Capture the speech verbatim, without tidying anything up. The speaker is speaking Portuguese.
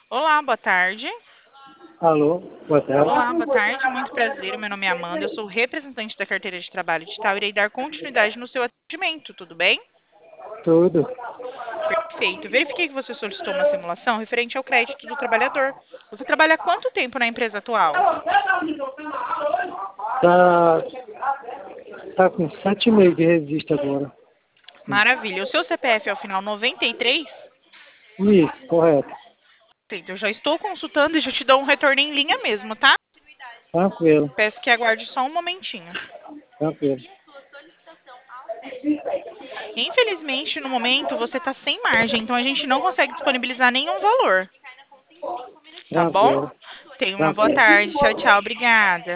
Olá, boa tarde. Alô, boa Olá, boa tarde. tarde. Muito prazer. O meu nome é Amanda. Eu sou representante da carteira de trabalho digital e irei dar continuidade no seu atendimento. Tudo bem? Tudo. Perfeito. Verifiquei que você solicitou uma simulação referente ao crédito do trabalhador. Você trabalha há quanto tempo na empresa atual? Tá, tá com sete meses de registro agora. Maravilha. O seu C P F é o final noventa e três? Isso, correto. Perfeito. Eu já estou consultando e já te dou um retorno em linha mesmo, tá? Tranquilo, Peço que aguarde só um momentinho. tranquilo. Infelizmente, no momento, você está sem margem, então a gente não consegue disponibilizar nenhum valor. Tá bom? Tranquilo, Tenha uma boa tranquilo. tarde. Tchau, tchau. Obrigada.